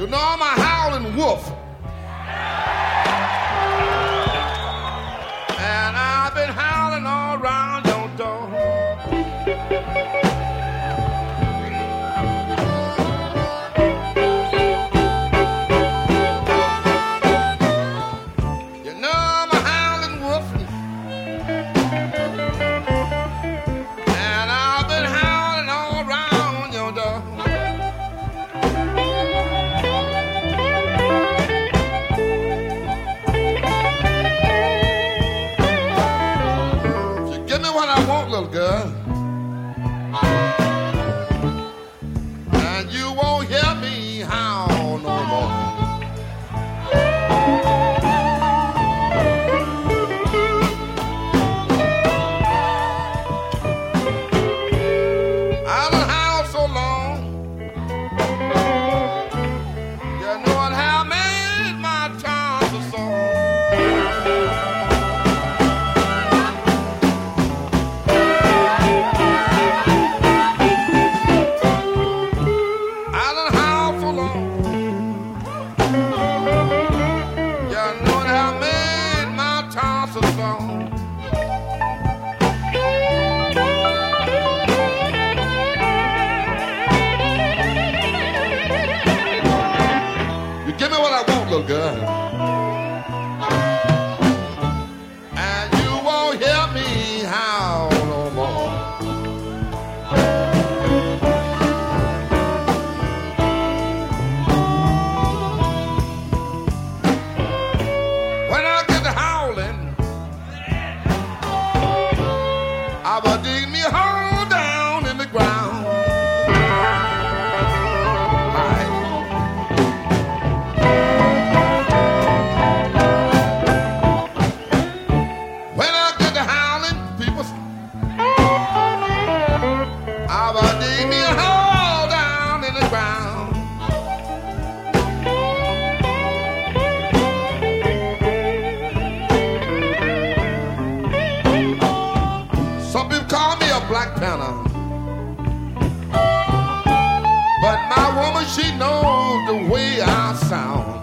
You know I'm a howling wolf. And I've been howling all around your door. You know I'm a howling wolf. And I've been howling all around your door. What I want, little girl, and you won't hear me howl no more. I done howled so long, you know what have made my tonsils sore. Give me what I want, little girl, and you won't hear me howl no more. When I get to howling, I will dig me a hole down in the ground. Some people call me a Black Panther, but my woman, she knows the way I sound.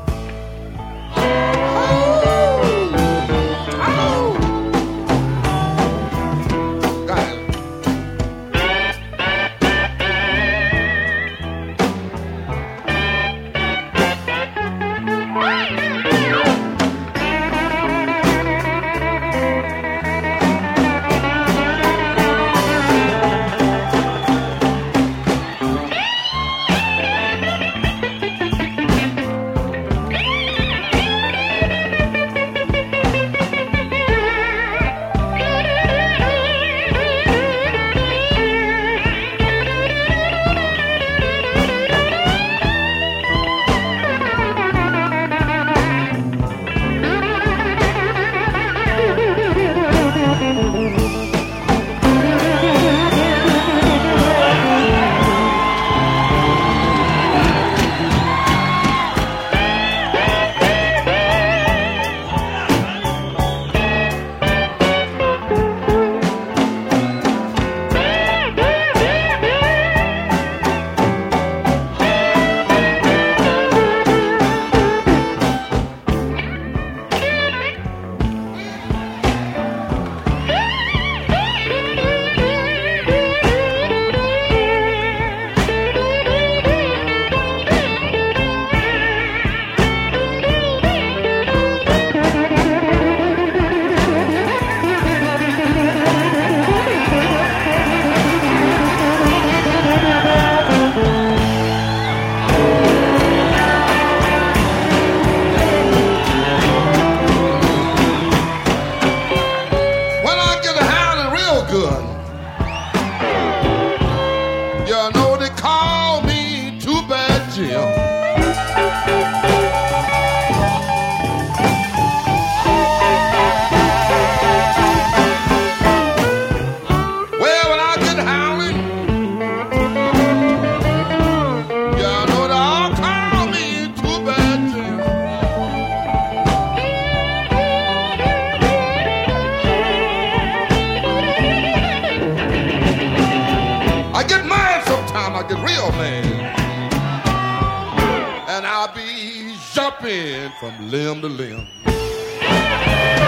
flapping from limb to limb.